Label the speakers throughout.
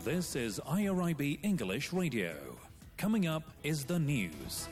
Speaker 1: This is IRIB English Radio. Coming up is the news.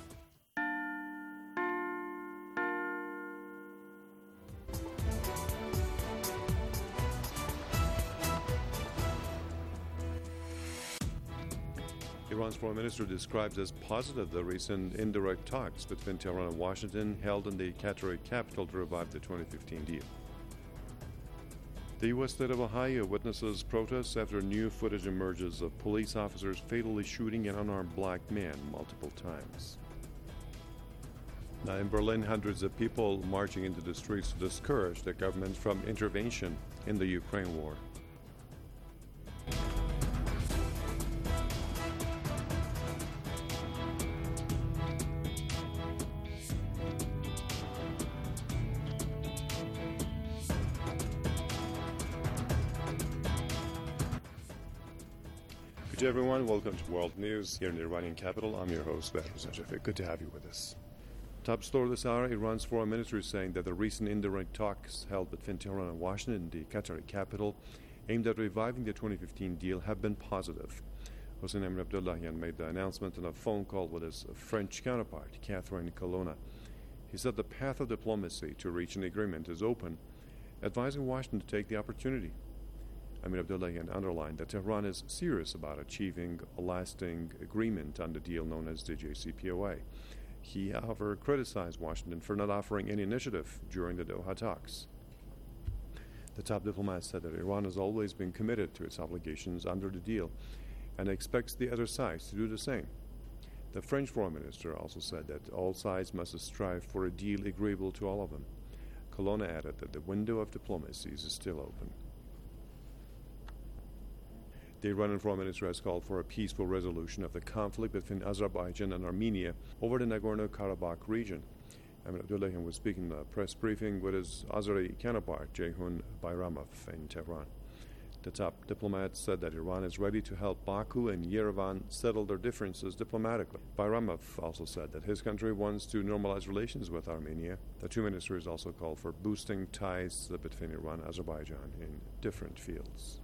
Speaker 2: Iran's foreign minister describes as positive the recent indirect talks between Tehran and Washington held in the Qatari capital to revive the 2015 deal. The U.S. state of Ohio witnesses protests after new footage emerges of police officers fatally shooting an unarmed black man multiple times. Now in Berlin, hundreds of people marching into the streets to discourage the government from intervention in the Ukraine war. Good day, everyone. Welcome to World News here in the Iranian capital. I'm your host, Behruz Najafeh. Good to have you with us. Top story this hour, Iran's foreign minister is saying that the recent indirect talks held between Tehran and Washington, the Qatari capital, aimed at reviving the 2015 deal have been positive. Hossein Amir Abdullahian made the announcement in a phone call with his French counterpart, Catherine Colonna. He said the path of diplomacy to reach an agreement is open, advising Washington to take the opportunity. Amir Abdullahian underlined that Tehran is serious about achieving a lasting agreement on the deal known as the JCPOA. He, however, criticized Washington for not offering any initiative during the Doha talks. The top diplomat said that Iran has always been committed to its obligations under the deal and expects the other sides to do the same. The French foreign minister also said that all sides must strive for a deal agreeable to all of them. Colonna added that the window of diplomacy is still open. The Iranian foreign minister has called for a peaceful resolution of the conflict between Azerbaijan and Armenia over the Nagorno-Karabakh region. Amir Abdullahian was speaking in a press briefing with his Azeri counterpart, Ceyhun Bayramov, in Tehran. The top diplomat said that Iran is ready to help Baku and Yerevan settle their differences diplomatically. Bayramov also said that his country wants to normalize relations with Armenia. The two ministers also called for boosting ties between Iran and Azerbaijan in different fields.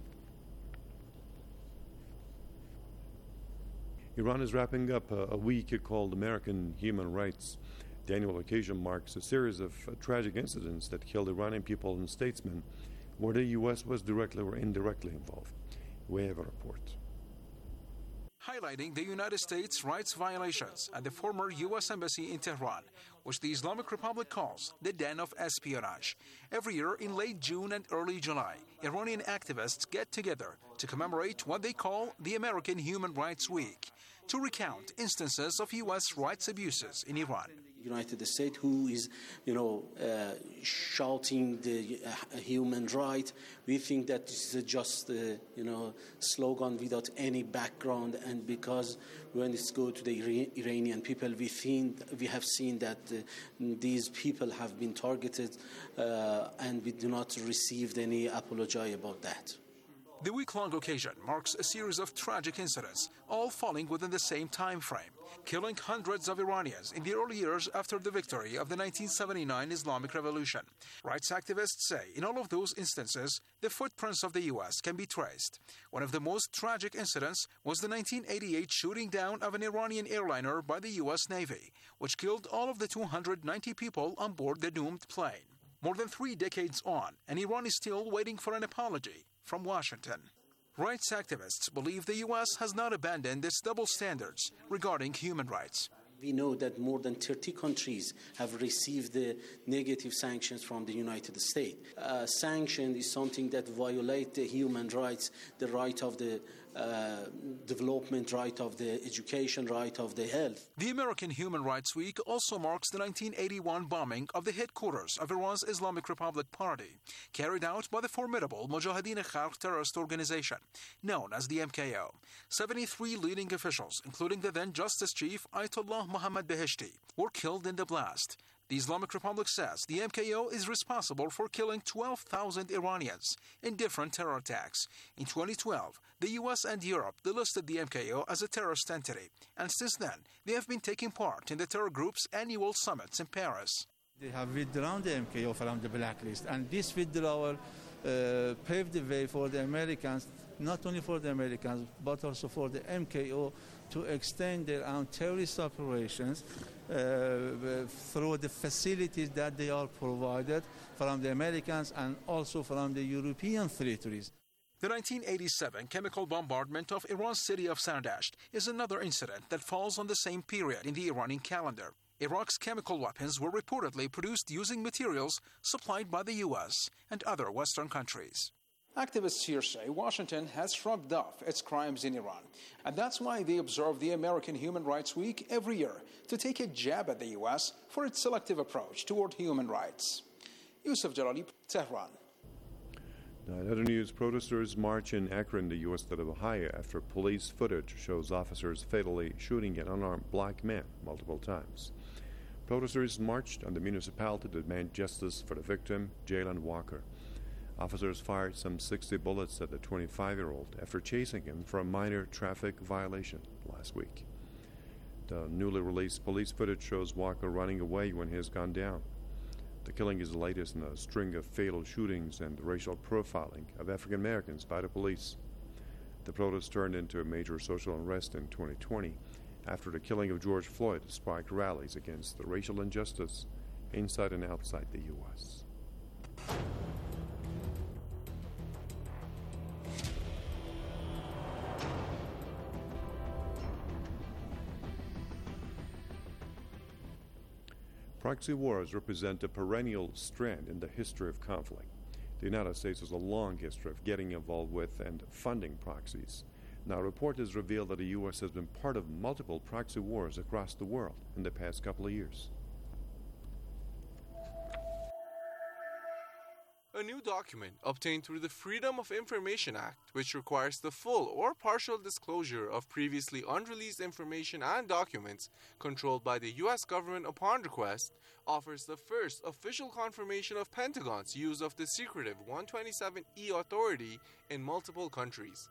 Speaker 2: Iran is wrapping up a week called American Human Rights. The annual occasion marks a series of tragic incidents that killed Iranian people and statesmen, where the U.S. was directly or indirectly involved. We have a report.
Speaker 3: Highlighting the United States' rights violations at the former U.S. Embassy in Tehran, which the Islamic Republic calls the den of espionage. Every year in late June and early July, Iranian activists get together to commemorate what they call the American Human Rights Week, to recount instances of U.S. rights abuses in Iran.
Speaker 4: United States, who is, shouting the human right. We think that this is just slogan without any background. And because when it's go to the Iranian people, we have seen that these people have been targeted, and we do not receive any apology about that.
Speaker 3: The week-long occasion marks a series of tragic incidents, all falling within the same time frame, killing hundreds of Iranians in the early years after the victory of the 1979 Islamic Revolution. Rights activists say in all of those instances, the footprints of the U.S. can be traced. One of the most tragic incidents was the 1988 shooting down of an Iranian airliner by the U.S. Navy, which killed all of the 290 people on board the doomed plane. More than 3 decades on, and Iran is still waiting for an apology from Washington. Rights activists believe the U.S. has not abandoned its double standards regarding human rights.
Speaker 4: We know that more than 30 countries have received the negative sanctions from the United States. Sanction is something that violates the human rights, the right of the development, right of the education, right of the health.
Speaker 3: The American Human Rights Week also marks the 1981 bombing of the headquarters of Iran's Islamic Republic Party, carried out by the formidable Mojahedin Khalq terrorist organization, known as the MKO. 73 leading officials, including the then Justice Chief Ayatollah Mohammad Beheshti, were killed in the blast. The Islamic Republic says the MKO is responsible for killing 12,000 Iranians in different terror attacks. In 2012, the U.S. and Europe delisted the MKO as a terrorist entity, and since then, they have been taking part in the terror group's annual summits in Paris.
Speaker 5: They have withdrawn the MKO from the blacklist, and this withdrawal paved the way for the Americans, not only for the Americans, but also for the MKO to extend their own terrorist operations through the facilities that they are provided from the Americans and also from the European territories.
Speaker 3: The 1987 chemical bombardment of Iran's city of Sardasht is another incident that falls on the same period in the Iranian calendar. Iraq's chemical weapons were reportedly produced using materials supplied by the U.S. and other Western countries. Activists here say Washington has shrugged off its crimes in Iran, and that's why they observe the American Human Rights Week every year to take a jab at the U.S. for its selective approach toward human rights. Yusuf Jalali, Tehran.
Speaker 2: Now, in other news, protesters march in Akron, the U.S. state of Ohio, after police footage shows officers fatally shooting an unarmed black man multiple times. Protesters marched on the municipality to demand justice for the victim, Jalen Walker. Officers fired some 60 bullets at the 25-year-old after chasing him for a minor traffic violation last week. The newly released police footage shows Walker running away when he is gunned down. The killing is the latest in a string of fatal shootings and racial profiling of African Americans by the police. The protest turned into a major social unrest in 2020 after the killing of George Floyd sparked rallies against the racial injustice inside and outside the U.S. Proxy wars represent a perennial strand in the history of conflict. The United States has a long history of getting involved with and funding proxies. Now, a report has revealed that the U.S. has been part of multiple proxy wars across the world in the past couple of years.
Speaker 6: A new document obtained through the Freedom of Information Act, which requires the full or partial disclosure of previously unreleased information and documents controlled by the U.S. government upon request, offers the first official confirmation of Pentagon's use of the secretive 127E authority in multiple countries.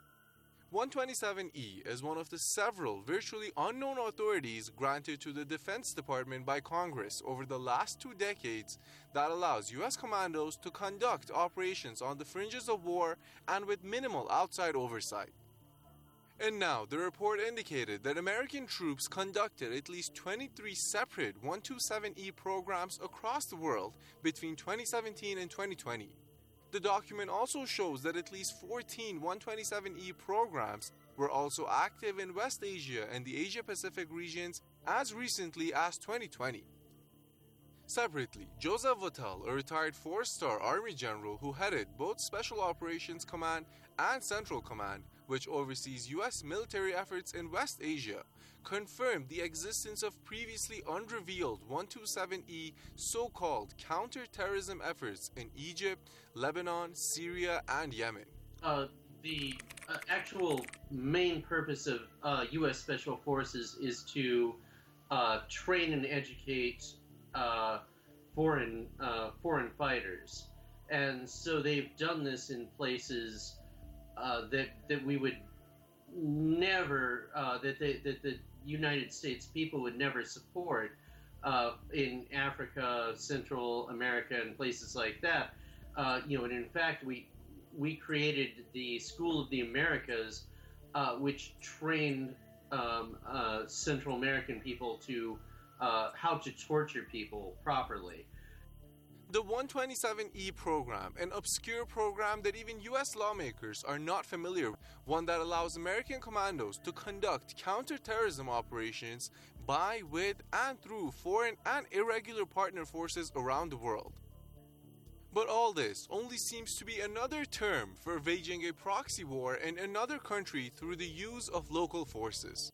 Speaker 6: 127E is one of the several virtually unknown authorities granted to the Defense Department by Congress over the last 2 decades that allows U.S. commandos to conduct operations on the fringes of war and with minimal outside oversight. And now, the report indicated that American troops conducted at least 23 separate 127E programs across the world between 2017 and 2020. The document also shows that at least 14 127E programs were also active in West Asia and the Asia-Pacific regions as recently as 2020. Separately, Joseph Votel, a retired 4-star Army general who headed both Special Operations Command and Central Command, which oversees U.S. military efforts in West Asia, confirmed the existence of previously unrevealed 127E so-called counter-terrorism efforts in Egypt, Lebanon, Syria, and Yemen.
Speaker 7: The actual main purpose of U.S. Special Forces is to train and educate foreign fighters, and so they've done this in places that we would never that the United States people would never support in Africa, Central America, and places like that. And in fact, we created the School of the Americas, which trained Central American people to how to torture people properly.
Speaker 6: The 127E program, an obscure program that even U.S. lawmakers are not familiar with, one that allows American commandos to conduct counterterrorism operations by, with, and through foreign and irregular partner forces around the world. But all this only seems to be another term for waging a proxy war in another country through the use of local forces.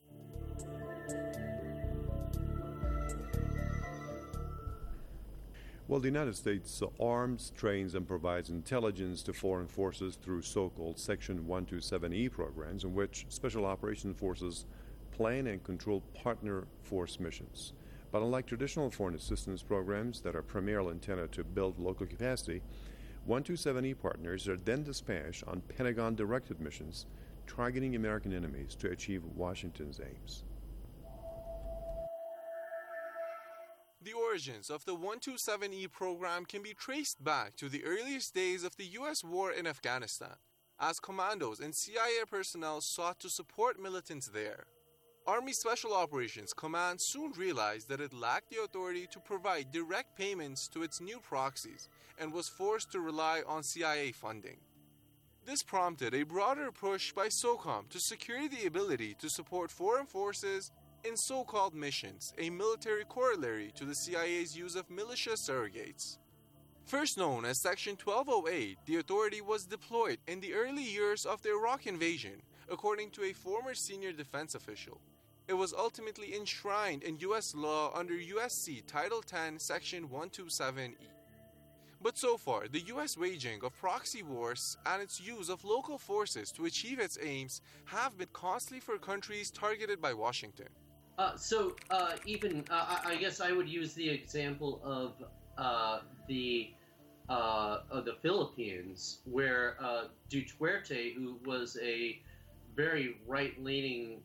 Speaker 2: Well, the United States arms, trains, and provides intelligence to foreign forces through so-called Section 127E programs in which Special Operations Forces plan and control partner force missions. But unlike traditional foreign assistance programs that are primarily intended to build local capacity, 127E partners are then dispatched on Pentagon-directed missions targeting American enemies to achieve Washington's aims.
Speaker 6: The origins of the 127E program can be traced back to the earliest days of the U.S. war in Afghanistan, as commandos and CIA personnel sought to support militants there. Army Special Operations Command soon realized that it lacked the authority to provide direct payments to its new proxies and was forced to rely on CIA funding. This prompted a broader push by SOCOM to secure the ability to support foreign forces in so-called missions, a military corollary to the CIA's use of militia surrogates. First known as Section 1208, the authority was deployed in the early years of the Iraq invasion, according to a former senior defense official. It was ultimately enshrined in U.S. law under USC Title 10, Section 127E. But so far, the U.S. waging of proxy wars and its use of local forces to achieve its aims have been costly for countries targeted by Washington.
Speaker 7: I guess I would use the example of the Philippines, where Duterte, who was a very right-leaning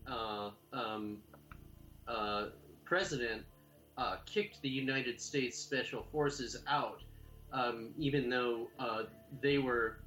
Speaker 7: president, kicked the United States Special Forces out, even though they were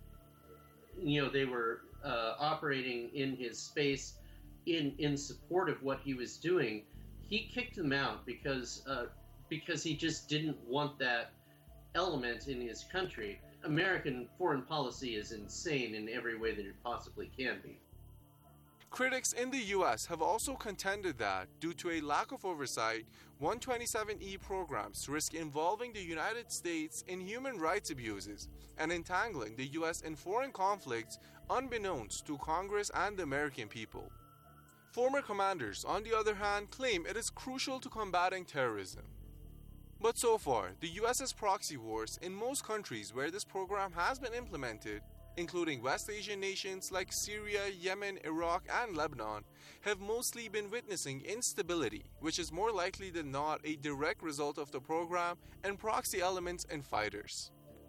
Speaker 7: operating in his space in support of what he was doing. He kicked them out because he just didn't want that element in his country. American foreign policy is insane in every way that it possibly can be.
Speaker 6: Critics in the U.S. have also contended that, due to a lack of oversight, 127E programs risk involving the United States in human rights abuses and entangling the U.S. in foreign conflicts unbeknownst to Congress and the American people. Former commanders, on the other hand, claim it is crucial to combating terrorism. But so far, the U.S.'s proxy wars in most countries where this program has been implemented, including West Asian nations like Syria, Yemen, Iraq, and Lebanon, have mostly been witnessing instability, which is more likely than not a direct result of the program and proxy elements and fighters.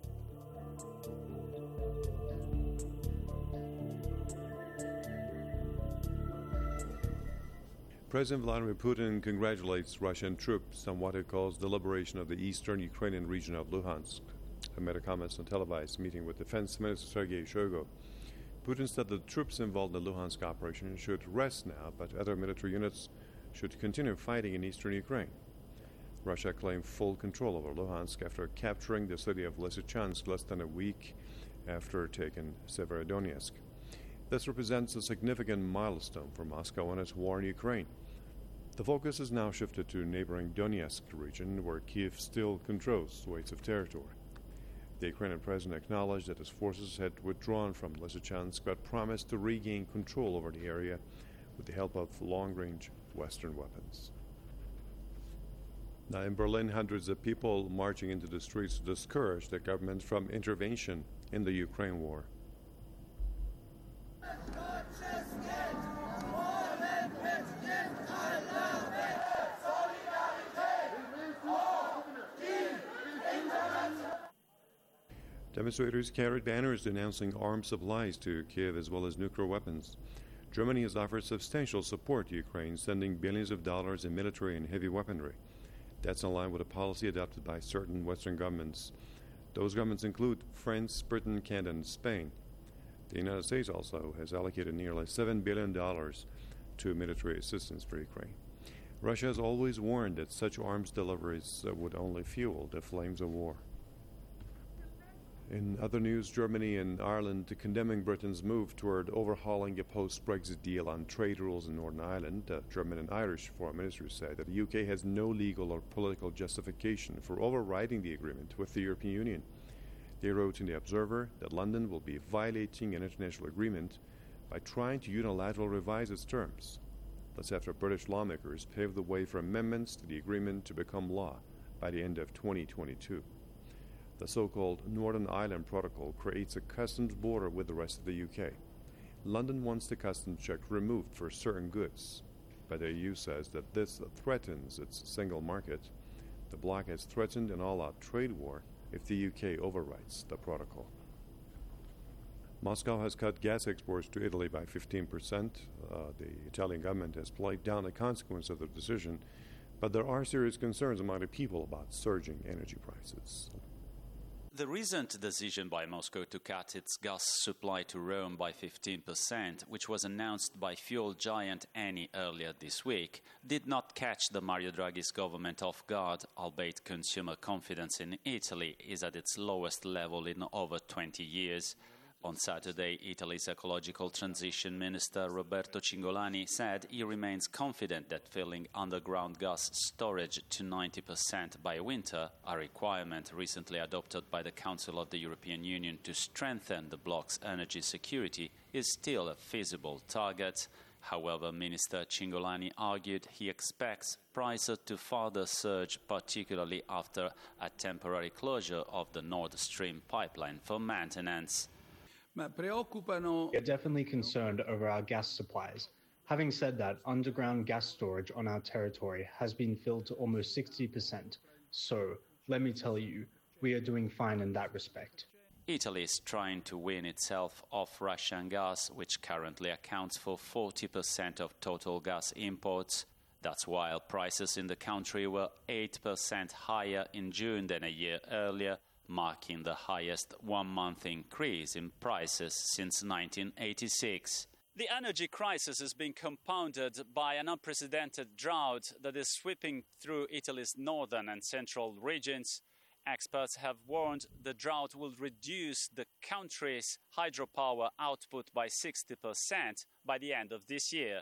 Speaker 2: President Vladimir Putin congratulates Russian troops on what he calls the liberation of the eastern Ukrainian region of Luhansk. Amid a comments on televised meeting with Defense Minister Sergei Shoigu, Putin said the troops involved in the Luhansk operation should rest now, but other military units should continue fighting in eastern Ukraine. Russia claimed full control over Luhansk after capturing the city of Lysychansk less than a week after taking Severodonetsk. This represents a significant milestone for Moscow in its war in Ukraine. The focus is now shifted to neighboring Donetsk region, where Kiev still controls weights of territory. The Ukrainian president acknowledged that his forces had withdrawn from Lysychansk but promised to regain control over the area with the help of long-range Western weapons. Now in Berlin, hundreds of people marching into the streets to discourage the government from intervention in the Ukraine war. Demonstrators carried banners denouncing arms supplies to Kiev as well as nuclear weapons. Germany has offered substantial support to Ukraine, sending billions of dollars in military and heavy weaponry. That's in line with a policy adopted by certain Western governments. Those governments include France, Britain, Canada, and Spain. The United States also has allocated nearly $7 billion to military assistance for Ukraine. Russia has always warned that such arms deliveries would only fuel the flames of war. In other news, Germany and Ireland condemning Britain's move toward overhauling a post-Brexit deal on trade rules in Northern Ireland. German and Irish foreign ministers said that the UK has no legal or political justification for overriding the agreement with the European Union. They wrote in The Observer that London will be violating an international agreement by trying to unilaterally revise its terms. That's after British lawmakers paved the way for amendments to the agreement to become law by the end of 2022. The so-called Northern Ireland Protocol creates a customs border with the rest of the UK. London wants the customs check removed for certain goods, but the EU says that this threatens its single market. The bloc has threatened an all-out trade war if the UK overwrites the protocol. Moscow has cut gas exports to Italy by 15%. The Italian government has played down the consequence of the decision, But there are serious concerns among the people about surging energy prices.
Speaker 8: The recent decision by Moscow to cut its gas supply to Rome by 15%, which was announced by fuel giant Eni earlier this week, did not catch the Mario Draghi's government off guard, albeit consumer confidence in Italy is at its lowest level in over 20 years. On Saturday, Italy's ecological transition minister Roberto Cingolani said he remains confident that filling underground gas storage to 90% by winter, a requirement recently adopted by the Council of the European Union to strengthen the bloc's energy security, is still a feasible target. However, Minister Cingolani argued he expects prices to further surge, particularly after a temporary closure of the Nord Stream pipeline for maintenance.
Speaker 9: We are definitely concerned over our gas supplies. Having said that, underground gas storage on our territory has been filled to almost 60%. So, let me tell you, we are doing fine in that respect.
Speaker 8: Italy is trying to wean itself off Russian gas, which currently accounts for 40% of total gas imports. That's while prices in the country were 8% higher in June than a year earlier, marking the highest one-month increase in prices since 1986. The energy crisis is being compounded by an unprecedented drought that is sweeping through Italy's northern and central regions. Experts have warned the drought will reduce the country's hydropower output by 60% by the end of this year.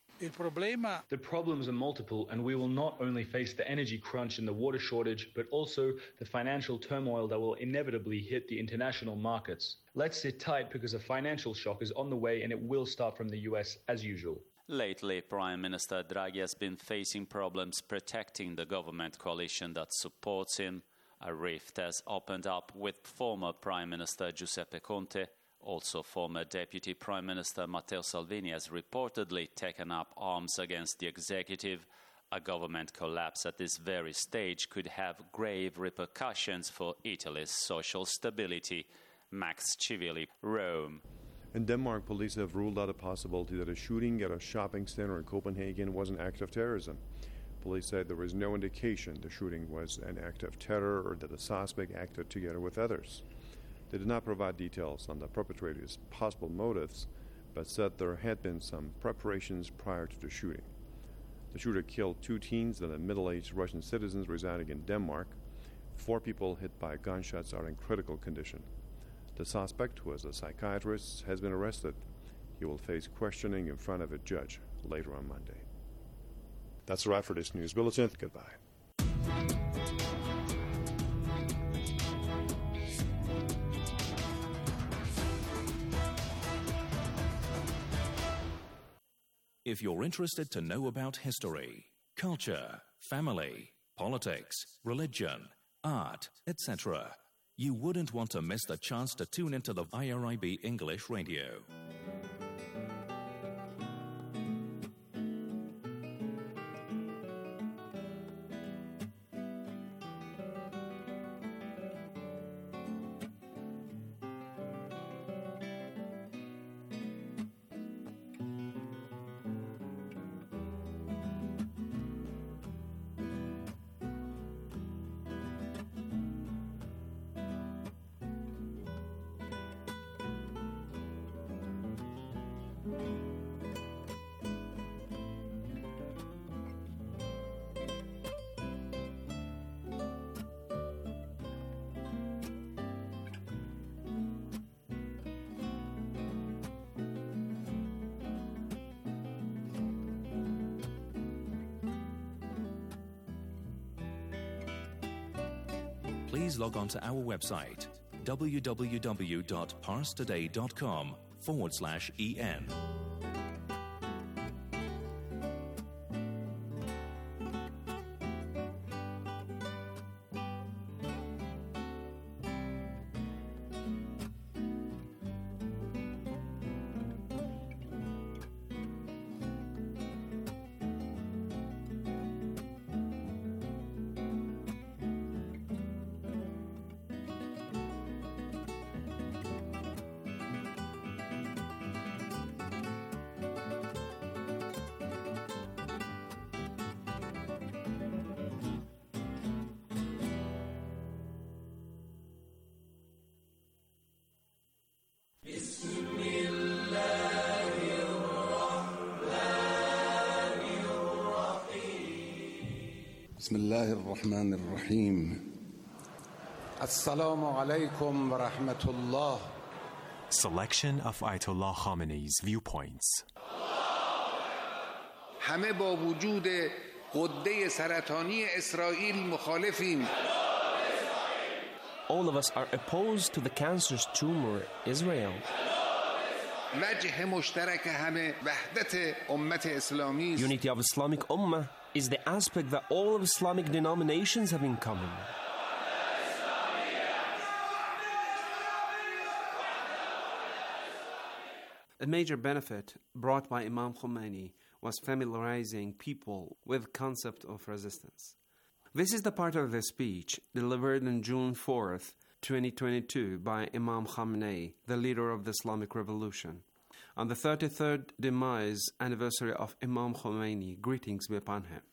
Speaker 10: The problems are multiple, and we will not only face the energy crunch and the water shortage, but also the financial turmoil that will inevitably hit the international markets. Let's sit tight because a financial shock is on the way, and it will start from the US as usual.
Speaker 8: Lately, Prime Minister Draghi has been facing problems protecting the government coalition that supports him. A rift has opened up with former Prime Minister Giuseppe Conte. Also, former Deputy Prime Minister Matteo Salvini has reportedly taken up arms against the executive. A government collapse at this very stage could have grave repercussions for Italy's social stability. Max Civilli, Rome.
Speaker 2: In Denmark, police have ruled out a possibility that a shooting at a shopping center in Copenhagen was an act of terrorism. Police said there was no indication the shooting was an act of terror or that the suspect acted together with others. They did not provide details on the perpetrator's possible motives, but said there had been some preparations prior to the shooting. The shooter killed 2 teens and middle-aged Russian citizens residing in Denmark. 4 people hit by gunshots are in critical condition. The suspect, who is a psychiatrist, has been arrested. He will face questioning in front of a judge later on Monday. That's a wrap for this news bulletin. Goodbye.
Speaker 1: If you're interested to know about history, culture, family, politics, religion, art, etc., you wouldn't want to miss the chance to tune into the IRIB English Radio. Please log on to our website, www.parstoday.com/en.
Speaker 11: بسم الله الرحمن الرحيم السلام عليكم ورحمة الله.
Speaker 12: Selection of Ayatollah Khamenei's viewpoints.
Speaker 11: همه با وجود غده سرطانی اسرائیل مخالفیم.
Speaker 13: All of us are opposed to the cancerous tumor, Israel.
Speaker 11: وجه مشترک همه وحدت امت اسلامی.
Speaker 13: Unity of Islamic Ummah is the aspect that all of Islamic denominations have in common.
Speaker 14: A major benefit brought by Imam Khomeini was familiarizing people with the concept of resistance. This is the part of the speech delivered on June 4th, 2022 by Imam Khamenei, the leader of the Islamic Revolution. On the 33rd demise anniversary of Imam Khomeini, greetings be upon him.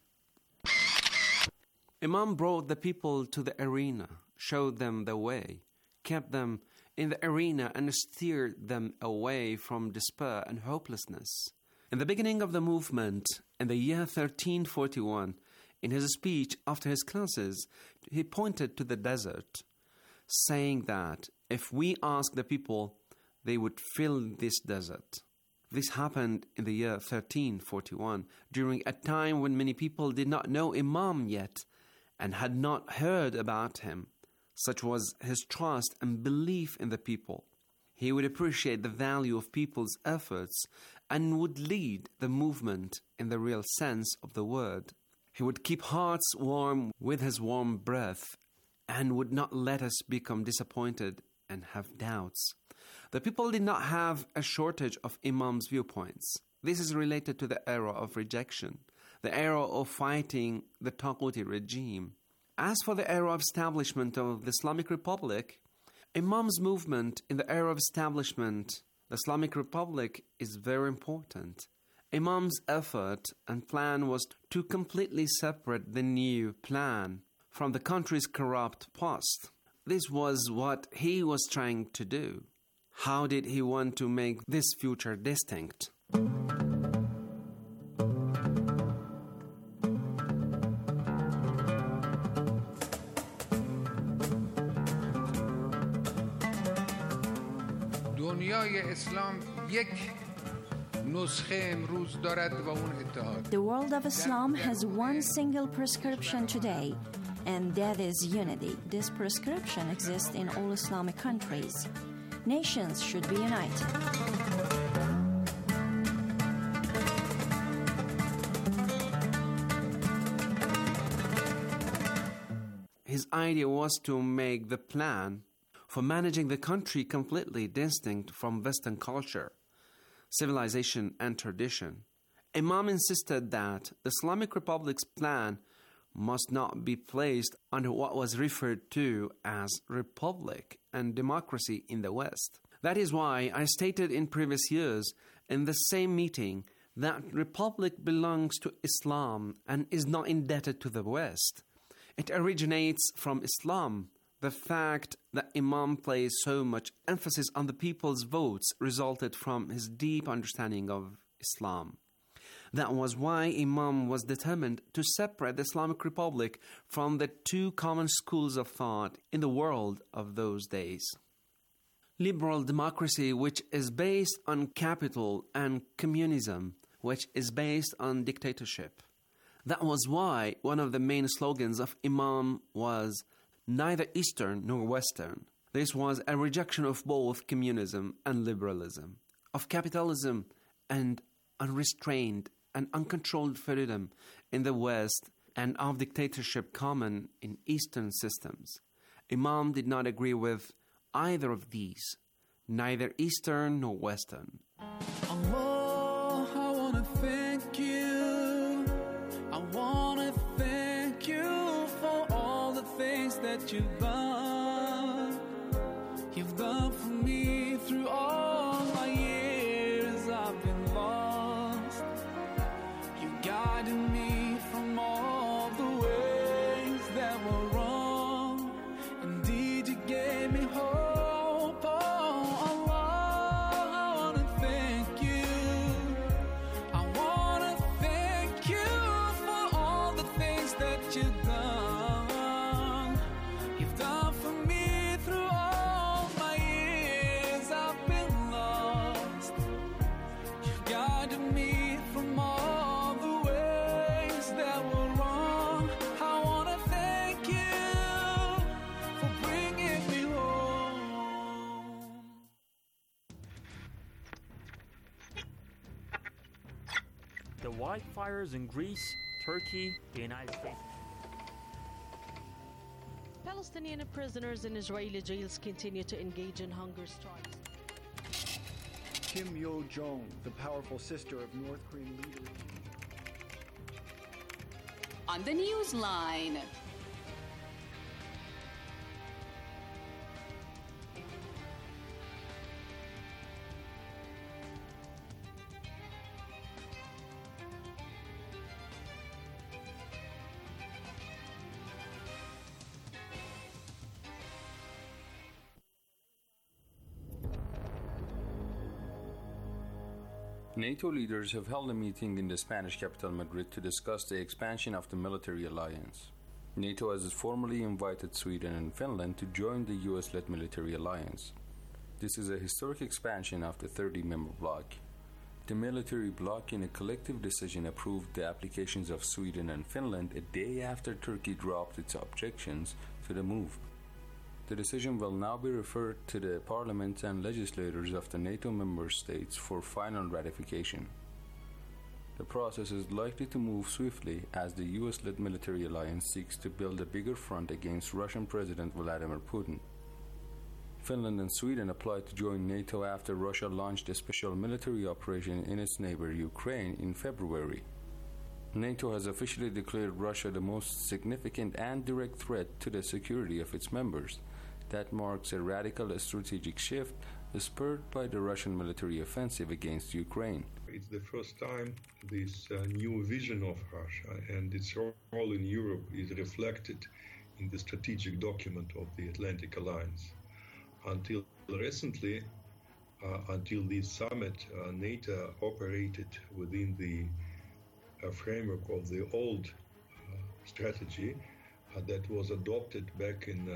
Speaker 14: Imam brought the people to the arena, showed them the way, kept them in the arena and steered them away from despair and hopelessness. In the beginning of the movement, in the year 1341, in his speech after his classes, he pointed to the desert, saying that if we ask the people, they would fill this desert. This happened in the year 1341, during a time when many people did not know Imam yet and had not heard about him. Such was his trust and belief in the people. He would appreciate the value of people's efforts and would lead the movement in the real sense of the word. He would keep hearts warm with his warm breath and would not let us become disappointed and have doubts. The people did not have a shortage of Imam's viewpoints. This is related to the era of rejection, the era of fighting the Taghuti regime. As for the era of establishment of the Islamic Republic, Imam's movement in the era of establishment, the Islamic Republic, is very important. Imam's effort and plan was to completely separate the new plan from the country's corrupt past. This was what he was trying to do. How did he want to make this future distinct?
Speaker 15: The world of Islam has one single prescription today, and that is unity. This prescription exists in all Islamic countries. Nations should be united.
Speaker 14: His idea was to make the plan for managing the country completely distinct from Western culture, civilization, and tradition. Imam insisted that the Islamic Republic's plan must not be placed under what was referred to as republic and democracy in the West. That is why I stated in previous years in the same meeting that republic belongs to Islam and is not indebted to the West. It originates from Islam. The fact that Imam placed so much emphasis on the people's votes resulted from his deep understanding of Islam. That was why Imam was determined to separate the Islamic Republic from the two common schools of thought in the world of those days. Liberal democracy, which is based on capital, and communism, which is based on dictatorship. That was why one of the main slogans of Imam was neither Eastern nor Western. This was a rejection of both communism and liberalism, of capitalism and unrestrained and uncontrolled freedom in the West, and of dictatorship common in Eastern systems. Imam did not agree with either of these, neither Eastern nor Western.
Speaker 16: Allah, I want to thank you. I want to thank you for all the things that you've done. You've done for me through all my years I've been lost. You guided me from all the ways that were wrong. Indeed, you gave me hope. Oh, Allah, I want to thank you. I want to thank you for all the things that you've done.
Speaker 17: the wildfires in Greece, Turkey, the United States.
Speaker 18: Palestinian prisoners in Israeli jails continue to engage in hunger strikes.
Speaker 19: Kim Yo-jong, the powerful sister of North Korean leader.
Speaker 20: On the Newsline.
Speaker 21: NATO leaders have held a meeting in the Spanish capital Madrid to discuss the expansion of the military alliance. NATO has formally invited Sweden and Finland to join the US-led military alliance. This is a historic expansion of the 30-member bloc. The military bloc, in a collective decision, approved the applications of Sweden and Finland a day after Turkey dropped its objections to the move. The decision will now be referred to the parliaments and legislators of the NATO member states for final ratification. The process is likely to move swiftly as the US-led military alliance seeks to build a bigger front against Russian President Vladimir Putin. Finland and Sweden applied to join NATO after Russia launched a special military operation in its neighbor Ukraine in February. NATO has officially declared Russia the most significant and direct threat to the security of its members. That marks a radical strategic shift spurred by the Russian military offensive against Ukraine.
Speaker 22: It's the first time this new vision of Russia and its role in Europe is reflected in the strategic document of the Atlantic Alliance. Until recently, until this summit, NATO operated within the framework of the old strategy that was adopted back in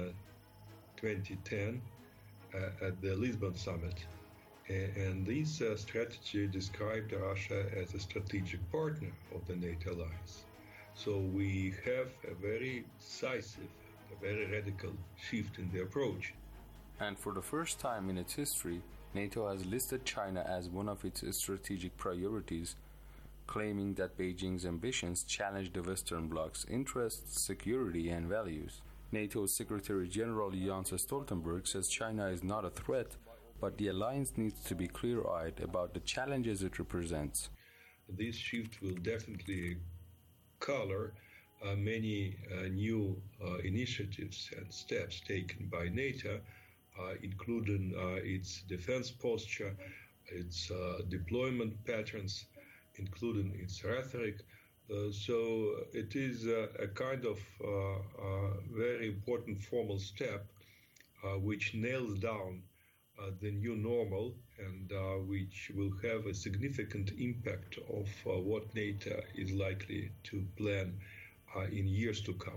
Speaker 22: 2010 at the Lisbon summit. And this strategy described Russia as a strategic partner of the NATO alliance. So we have a very decisive, a very radical shift in the approach.
Speaker 21: And for the first time in its history, NATO has listed China as one of its strategic priorities, claiming that Beijing's ambitions challenge the Western Bloc's interests, security, and values. NATO's Secretary General Jens Stoltenberg says China is not a threat, but the alliance needs to be clear-eyed about the challenges it represents.
Speaker 22: This shift will definitely color many new initiatives and steps taken by NATO, including its defense posture, its deployment patterns, including its rhetoric. So it is a kind of very important formal step which nails down the new normal and which will have a significant impact of what NATO is likely to plan in years to come.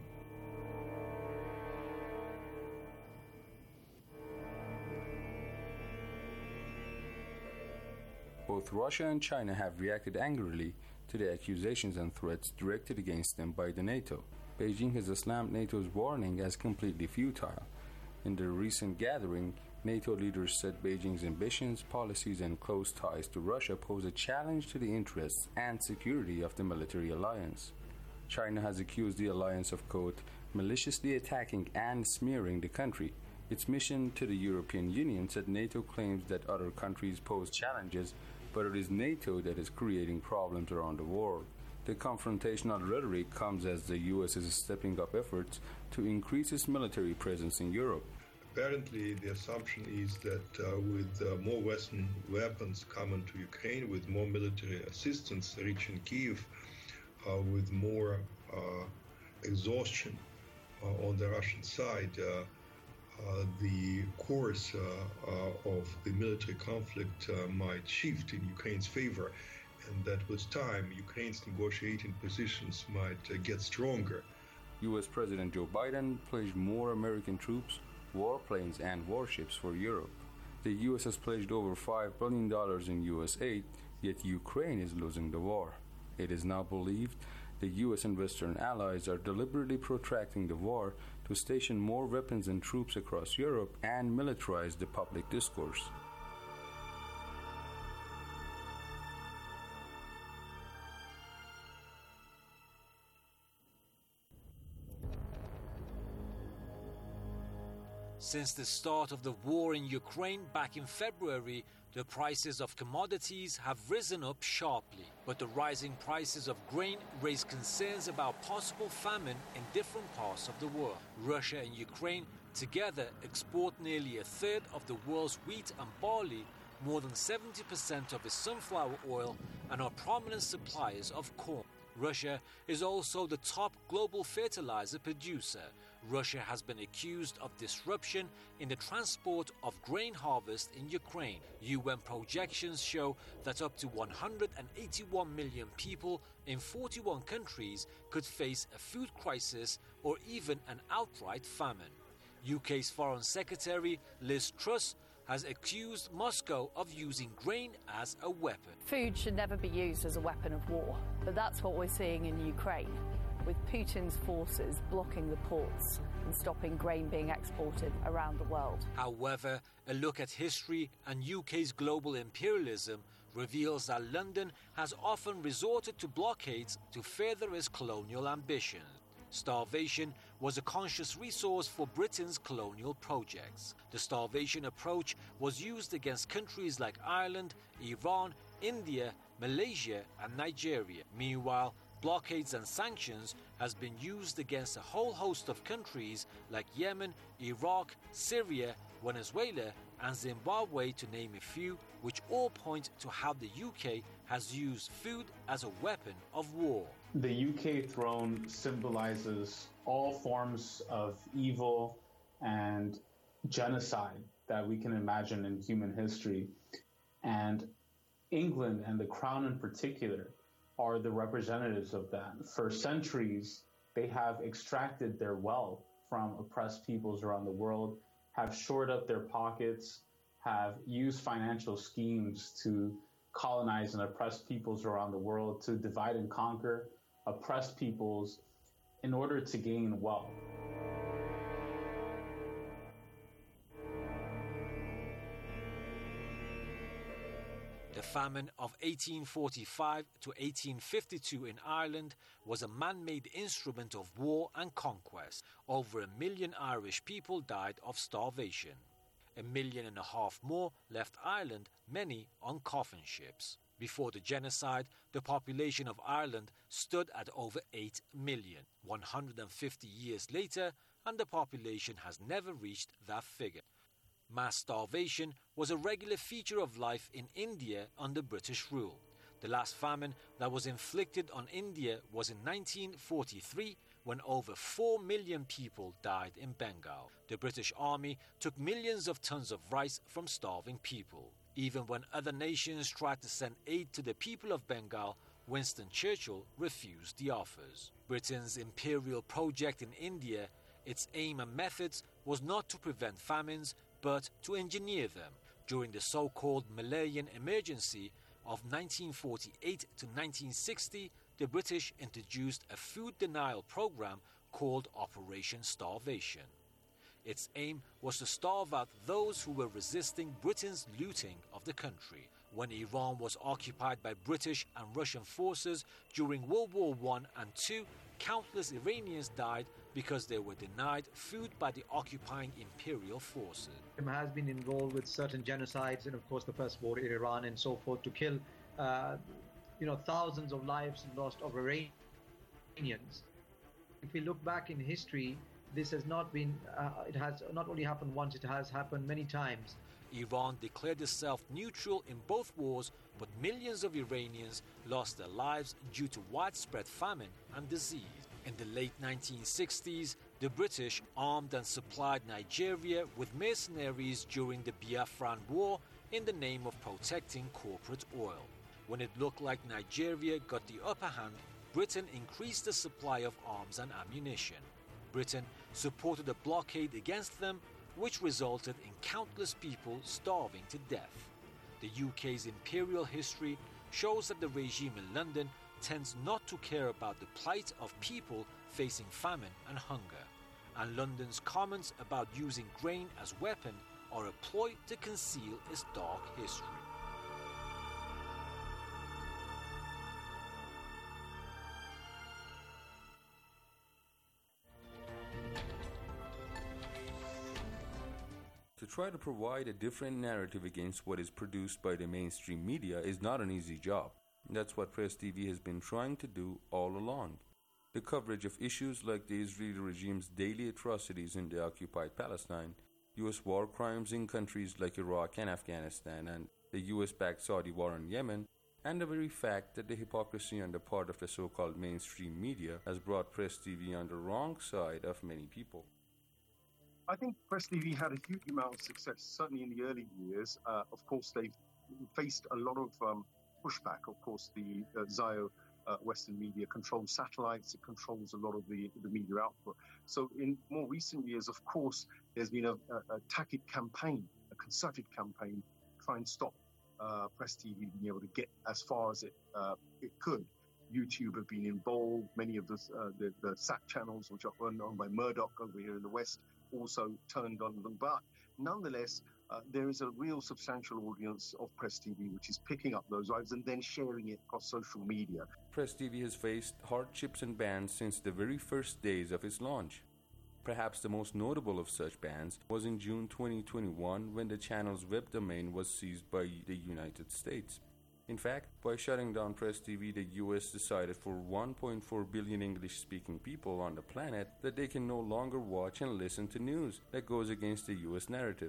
Speaker 21: Both Russia and China have reacted angrily to the accusations and threats directed against them by the NATO. Beijing has slammed NATO's warning as completely futile. In their recent gathering, NATO leaders said Beijing's ambitions, policies, and close ties to Russia pose a challenge to the interests and security of the military alliance. China has accused the alliance of, quote, maliciously attacking and smearing the country. Its mission to the European Union said NATO claims that other countries pose challenges, but it is NATO that is creating problems around the world. The confrontational rhetoric comes as the US is stepping up efforts to increase its military presence in Europe.
Speaker 22: Apparently, the assumption is that with more Western weapons coming to Ukraine, with more military assistance reaching Kyiv, with more exhaustion on the Russian side, the course of the military conflict might shift in Ukraine's favor, and that with time, Ukraine's negotiating positions might get stronger.
Speaker 21: U.S. President Joe Biden pledged more American troops, warplanes, and warships for Europe. The U.S. has pledged over $5 billion in U.S. aid, yet Ukraine is losing the war. It is now believed the U.S. and Western allies are deliberately protracting the war to station more weapons and troops across Europe and militarize the public discourse.
Speaker 4: Since the start of the war in Ukraine back in February, the prices of commodities have risen up sharply. But the rising prices of grain raise concerns about possible famine in different parts of the world. Russia and Ukraine together export nearly a third of the world's wheat and barley, more than 70% of its sunflower oil, and are prominent suppliers of corn. Russia is also the top global fertilizer producer. Russia has been accused of disruption in the transport of grain harvest in Ukraine. UN projections show that up to 181 million people in 41 countries could face a food crisis or even an outright famine. UK's Foreign Secretary Liz Truss has accused Moscow of using grain as a weapon.
Speaker 5: Food should never be used as a weapon of war, but that's what we're seeing in Ukraine, with Putin's forces blocking the ports and stopping grain being exported around the world.
Speaker 4: However, a look at history and UK's global imperialism reveals that London has often resorted to blockades to further its colonial ambitions. Starvation was a conscious resource for Britain's colonial projects. The starvation approach was used against countries like Ireland, Iran, India, Malaysia and Nigeria. Meanwhile, blockades and sanctions has been used against a whole host of countries like Yemen, Iraq, Syria, Venezuela and Zimbabwe, to name a few, which all point to how the UK has used food as a weapon of war.
Speaker 23: The UK throne symbolizes all forms of evil and genocide that we can imagine in human history. And England and the Crown in particular are the representatives of that. For centuries, they have extracted their wealth from oppressed peoples around the world, have shored up their pockets, have used financial schemes to colonize and oppress peoples around the world, to divide and conquer oppressed peoples in order to gain wealth.
Speaker 4: The famine of 1845 to 1852 in Ireland was a man-made instrument of war and conquest. Over 1 million Irish people died of starvation. 1.5 million more left Ireland, many on coffin ships. Before the genocide, the population of Ireland stood at over 8 million. 150 years later, and the population has never reached that figure. Mass starvation was a regular feature of life in India under British rule. The last famine that was inflicted on India was in 1943, when over 4 million people died in Bengal. The British Army took millions of tons of rice from starving people. Even when other nations tried to send aid to the people of Bengal, Winston Churchill refused the offers. Britain's imperial project in India, its aim and methods was not to prevent famines, but to engineer them. During the so-called Malayan Emergency of 1948 to 1960, the British introduced a food denial program called Operation Starvation. Its aim was to starve out those who were resisting Britain's looting of the country. When Iran was occupied by British and Russian forces during World War I and II, countless Iranians died because they were denied food by the occupying imperial forces.
Speaker 24: It has been involved with certain genocides and, of course, the First War in Iran and so forth, to kill thousands of lives lost of Iranians. If we look back in history, this has not been, it has not only happened once, it has happened many times.
Speaker 4: Iran declared itself neutral in both wars, but millions of Iranians lost their lives due to widespread famine and disease. In the late 1960s, the British armed and supplied Nigeria with mercenaries during the Biafran War in the name of protecting corporate oil. When it looked like Nigeria got the upper hand, Britain increased the supply of arms and ammunition. Britain supported a blockade against them, which resulted in countless people starving to death. The UK's imperial history shows that the regime in London tends not to care about the plight of people facing famine and hunger, and London's comments about using grain as weapon are a ploy to conceal its dark history.
Speaker 21: try to provide a different narrative against what is produced by the mainstream media is not an easy job. That's what Press TV has been trying to do all along. The coverage of issues like the Israeli regime's daily atrocities in the occupied Palestine, U.S. war crimes in countries like Iraq and Afghanistan, and the U.S.-backed Saudi war on Yemen, and the very fact that the hypocrisy on the part of the so-called mainstream media has brought Press TV on the wrong side of many people.
Speaker 3: I think Press TV had a huge amount of success, certainly in the early years. Of course, they've faced a lot of pushback. Of course, the Zio Western media controls satellites. It controls a lot of the media output. So in more recent years, of course, there's been a tacit campaign, a concerted campaign, to try and stop Press TV being able to get as far as it could. YouTube have been involved. Many of the SAT channels, which are owned by Murdoch over here in the West, also turned on them. But nonetheless, there is a real substantial audience of Press TV which is picking up those rights and then sharing it across social media.
Speaker 21: Press TV has faced hardships and bans since the very first days of its launch. Perhaps the most notable of such bans was in June 2021 when the channel's web domain was seized by the United States. In fact, by shutting down Press TV, the US decided for 1.4 billion English-speaking people on the planet that they can no longer watch and listen to news that goes against the US narrative.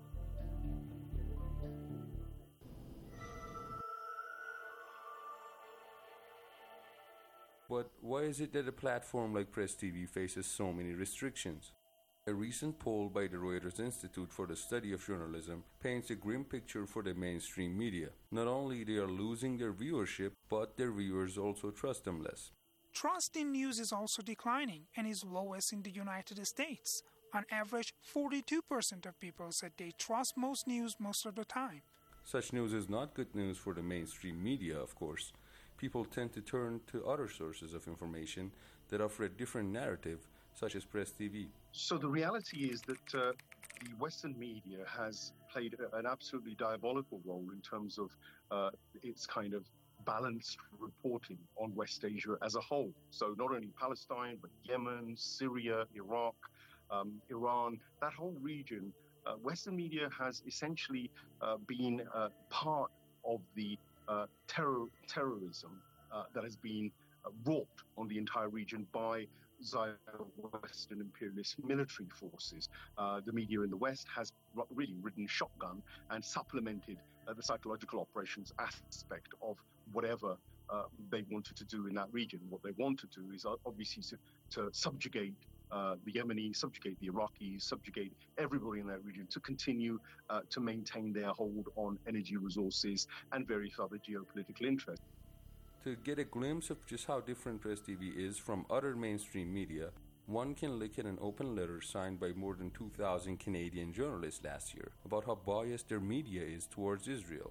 Speaker 21: But why is it that a platform like Press TV faces so many restrictions? A recent poll by the Reuters Institute for the Study of Journalism paints a grim picture for the mainstream media. Not only they are losing their viewership, but their viewers also trust them less.
Speaker 6: Trust in news is also declining and is lowest in the United States. On average, 42% of people said they trust most news most of the time.
Speaker 21: Such news is not good news for the mainstream media, of course. People tend to turn to other sources of information that offer a different narrative, such as Press TV.
Speaker 3: So the reality is that the Western media has played an absolutely diabolical role in terms of its kind of balanced reporting on West Asia as a whole. So not only Palestine, but Yemen, Syria, Iraq, Iran, that whole region. Western media has essentially been part of the terrorism that has been wrought on the entire region by Western imperialist military forces. The media in the West has really ridden shotgun and supplemented the psychological operations aspect of whatever they wanted to do in that region. What they want to do is obviously to subjugate the Yemenis, subjugate the Iraqis, subjugate everybody in that region to continue to maintain their hold on energy resources and various other geopolitical interests.
Speaker 21: To get a glimpse of just how different Press TV is from other mainstream media, one can look at an open letter signed by more than 2,000 Canadian journalists last year about how biased their media is towards Israel.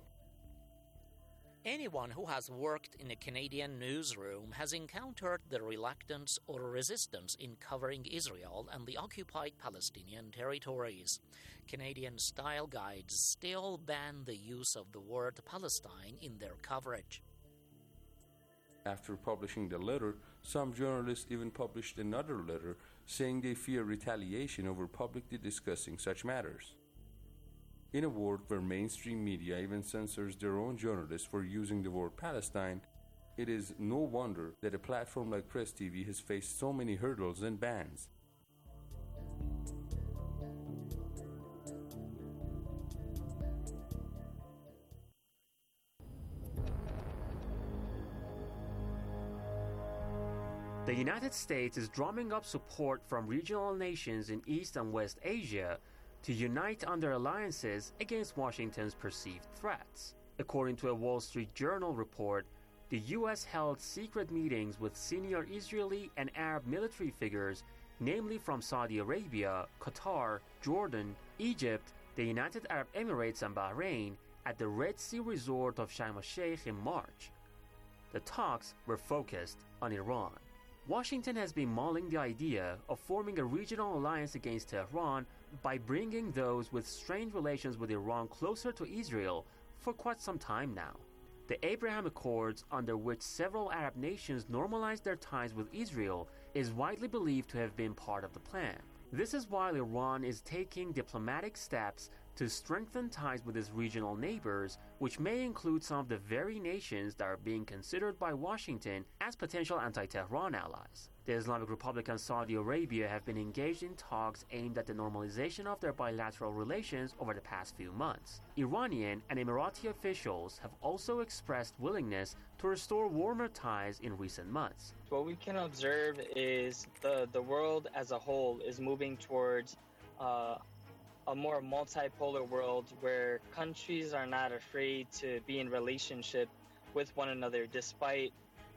Speaker 7: Anyone who has worked in a Canadian newsroom has encountered the reluctance or resistance in covering Israel and the occupied Palestinian territories. Canadian style guides still ban the use of the word Palestine in their coverage.
Speaker 21: After publishing the letter, some journalists even published another letter saying they fear retaliation over publicly discussing such matters. In a world where mainstream media even censors their own journalists for using the word Palestine, it is no wonder that a platform like Press TV has faced so many hurdles and bans.
Speaker 17: The United States is drumming up support from regional nations in East and West Asia to unite under alliances against Washington's perceived threats. According to a Wall Street Journal report, the U.S. held secret meetings with senior Israeli and Arab military figures, namely from Saudi Arabia, Qatar, Jordan, Egypt, the United Arab Emirates and Bahrain, at the Red Sea resort of Sharm el-Sheikh in March. The talks were focused on Iran. Washington has been mulling the idea of forming a regional alliance against Tehran by bringing those with strained relations with Iran closer to Israel for quite some time now. The Abraham Accords, under which several Arab nations normalized their ties with Israel, is widely believed to have been part of the plan. This is while Iran is taking diplomatic steps to strengthen ties with its regional neighbors, which may include some of the very nations that are being considered by Washington as potential anti-Tehran allies. The Islamic Republic and Saudi Arabia have been engaged in talks aimed at the normalization of their bilateral relations over the past few months. Iranian and Emirati officials have also expressed willingness to restore warmer ties in recent months.
Speaker 2: What we can observe is the world as a whole is moving towards a more multipolar world where countries are not afraid to be in relationship with one another despite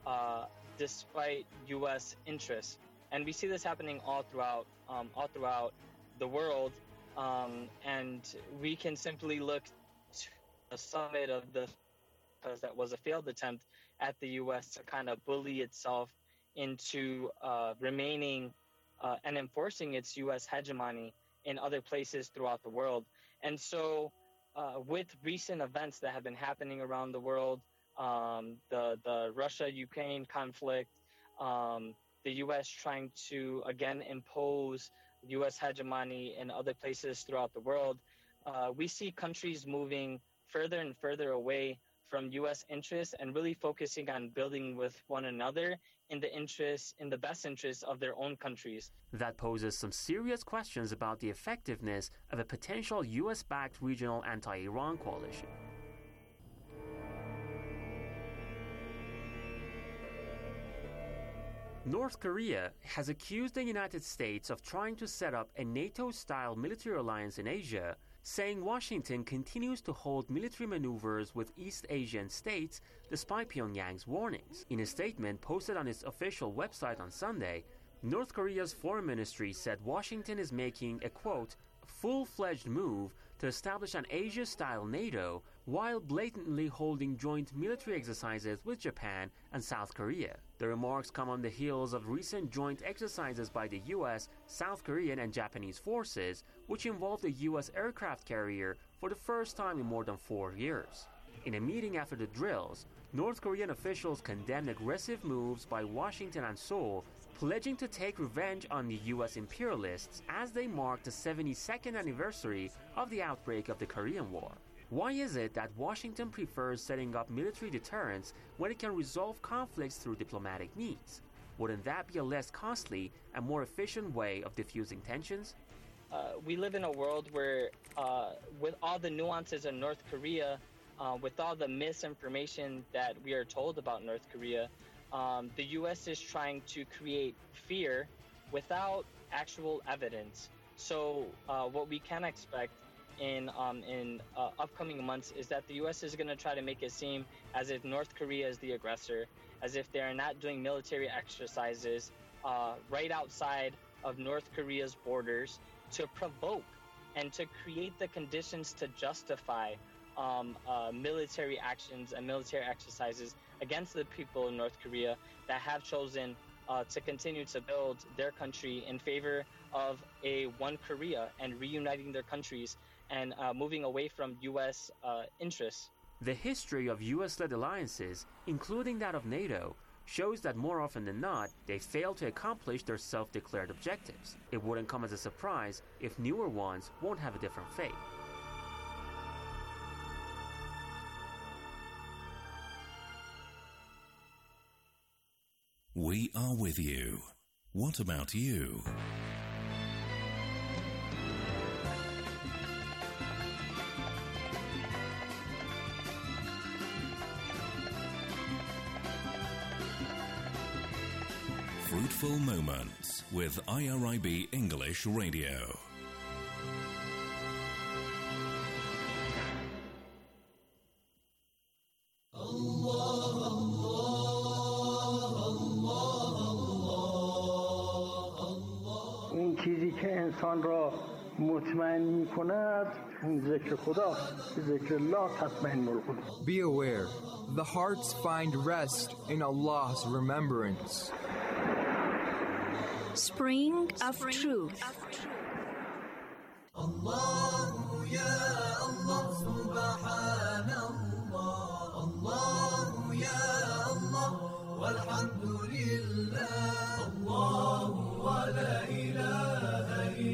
Speaker 2: U.S. interests. And we see this happening all throughout the world. And we can simply look to the summit of because that was a failed attempt at the U.S. to kind of bully itself into remaining and enforcing its U.S. hegemony in other places throughout the world. And so with recent events that have been happening around the world, the Russia-Ukraine conflict, the U.S. trying to again impose U.S. hegemony in other places throughout the world, we see countries moving further and further away from U.S. interests and really focusing on building with one another in the best interests of their own countries.
Speaker 17: That poses some serious questions about the effectiveness of a potential U.S.-backed regional anti-Iran coalition. North Korea has accused the United States of trying to set up a NATO-style military alliance in Asia, saying Washington continues to hold military maneuvers with East Asian states despite Pyongyang's warnings. In a statement posted on its official website on Sunday, North Korea's foreign ministry said Washington is making a, quote, full-fledged move to establish an Asia-style NATO while blatantly holding joint military exercises with Japan and South Korea. The remarks come on the heels of recent joint exercises by the U.S., South Korean, and Japanese forces, which involved a U.S. aircraft carrier for the first time in more than 4 years. In a meeting after the drills, North Korean officials condemned aggressive moves by Washington and Seoul, pledging to take revenge on the U.S. imperialists as they mark the 72nd anniversary of the outbreak of the Korean War. Why is it that Washington prefers setting up military deterrence when it can resolve conflicts through diplomatic means? Wouldn't that be a less costly and more efficient way of diffusing tensions?
Speaker 2: We live in a world where, with all the nuances in North Korea, with all the misinformation that we are told about North Korea, the U.S. is trying to create fear without actual evidence. So what we can expect in upcoming months is that the U.S. is going to try to make it seem as if North Korea is the aggressor, as if they are not doing military exercises right outside of North Korea's borders to provoke and to create the conditions to justify military actions and military exercises against the people in North Korea that have chosen to continue to build their country in favor of a one Korea and reuniting their countries and moving away from U.S. interests.
Speaker 17: The history of U.S.-led alliances, including that of NATO, shows that more often than not, they fail to accomplish their self-declared objectives. It wouldn't come as a surprise if newer ones won't have a different fate.
Speaker 1: We are with you. What about you? Fruitful Moments with IRIB English Radio.
Speaker 8: این چیزی که انسان را مطمئن می کند ذکر خدا ذکر الله تطمئن القلوب.
Speaker 9: Be aware, the hearts find rest in Allah's remembrance.
Speaker 15: Spring of Truth.
Speaker 16: Allah ya Allah subhanallah Allah ya Allah walhamdulillah Allah wa la ilaha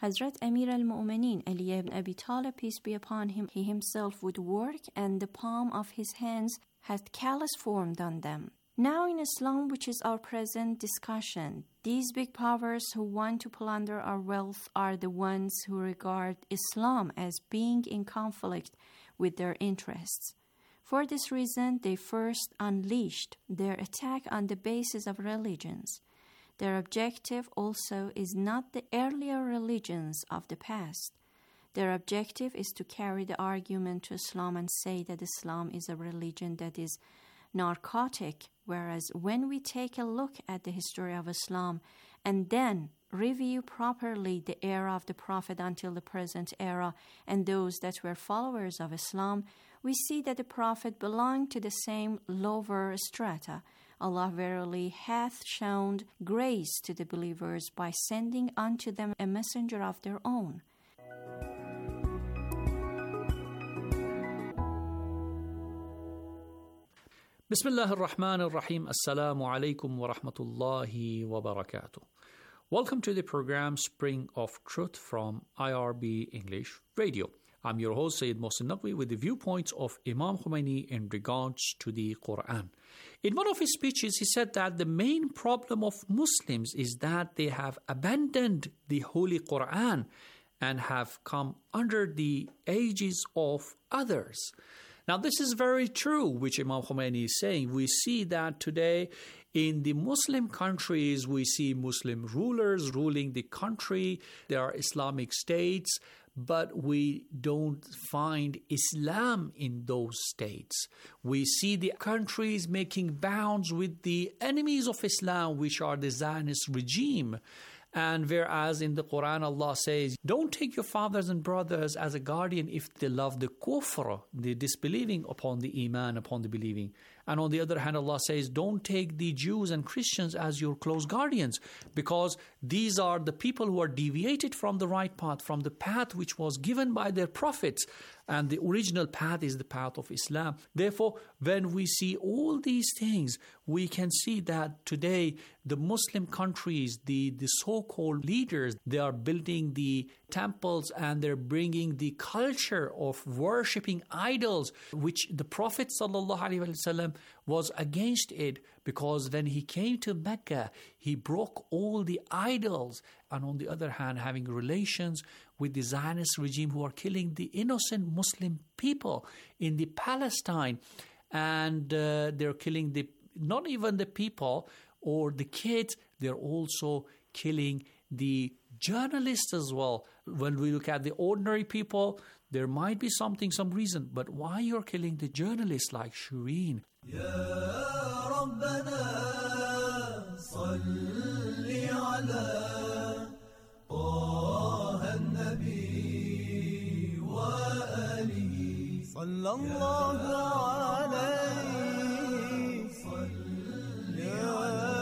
Speaker 15: Hazrat Amir al-Mu'minin Ali ibn Abi Talib, peace be upon him, he himself would work and the palm of his hands had callus formed on them. Now in Islam, which is our present discussion, these big powers who want to plunder our wealth are the ones who regard Islam as being in conflict with their interests. For this reason, they first unleashed their attack on the basis of religions. Their objective also is not the earlier religions of the past. Their objective is to carry the argument to Islam and say that Islam is a religion that is narcotic, whereas when we take a look at the history of Islam and then review properly the era of the Prophet until the present era and those that were followers of Islam, we see that the Prophet belonged to the same lower strata. Allah verily hath shown grace to the believers by sending unto them a messenger of their own.
Speaker 10: Bismillah ar-Rahman ar-Rahim. Assalamu alaikum wa rahmatullahi wa barakatuh. Welcome to the program Spring of Truth from IRB English Radio. I'm your host Sayyid Mohsin Naqvi with the viewpoints of Imam Khomeini in regards to the Quran. In one of his speeches, he said that the main problem of Muslims is that they have abandoned the Holy Quran and have come under the aegis of others. Now, this is very true, which Imam Khomeini is saying. We see that today in the Muslim countries, we see Muslim rulers ruling the country. There are Islamic states, but we don't find Islam in those states. We see the countries making bounds with the enemies of Islam, which are the Zionist regime. And whereas in the Quran, Allah says, don't take your fathers and brothers as a guardian if they love the kufr, the disbelieving upon the iman, upon the believing. And on the other hand, Allah says, don't take the Jews and Christians as your close guardians, because these are the people who are deviated from the right path, from the path which was given by their prophets. And the original path is the path of Islam. Therefore, when we see all these things, we can see that today the Muslim countries, the so-called leaders, they are building the temples and they're bringing the culture of worshipping idols, which the Prophet ﷺ was against it, because when he came to Mecca, he broke all the idols. And on the other hand, having relations with the Zionist regime who are killing the innocent Muslim people in the Palestine. And they're killing not even the people or the kids, they're also killing the journalists as well. When we look at the ordinary people, there might be some reason, but why you're killing the journalists like Shireen? Ya Rabbana, salli ala Taha an-Nabi wa alihi sallallahu alayhi salli ala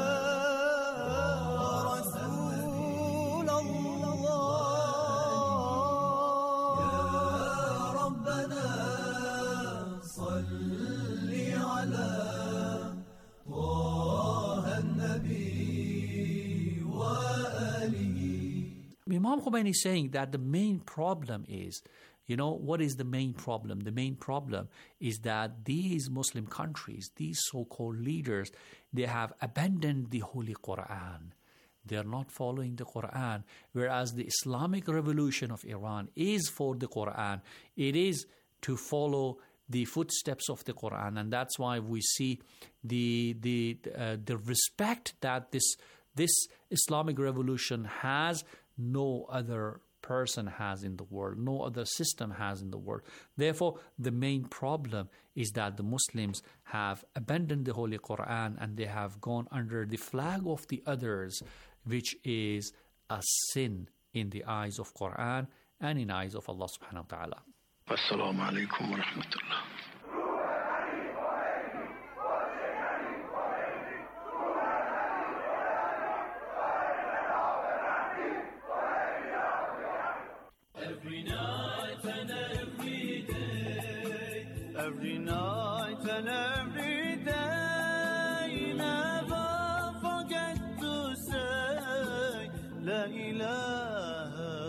Speaker 10: Imam Khomeini is saying that the main problem is, what is the main problem? The main problem is that these Muslim countries, these so-called leaders, they have abandoned the Holy Quran. They are not following the Quran, whereas the Islamic revolution of Iran is for the Quran. It is to follow the footsteps of the Quran, and that's why we see the respect that this Islamic revolution has. No other person has in the world, no other system has in the world. Therefore, the main problem is that the Muslims have abandoned the Holy Quran and they have gone under the flag of the others, which is a sin in the eyes of Quran and in the eyes of Allah subhanahu wa ta'ala.
Speaker 11: Assalamu alaikum wa rahmatullah.
Speaker 16: Every night and every day, every night and every day, never forget to say La ilaha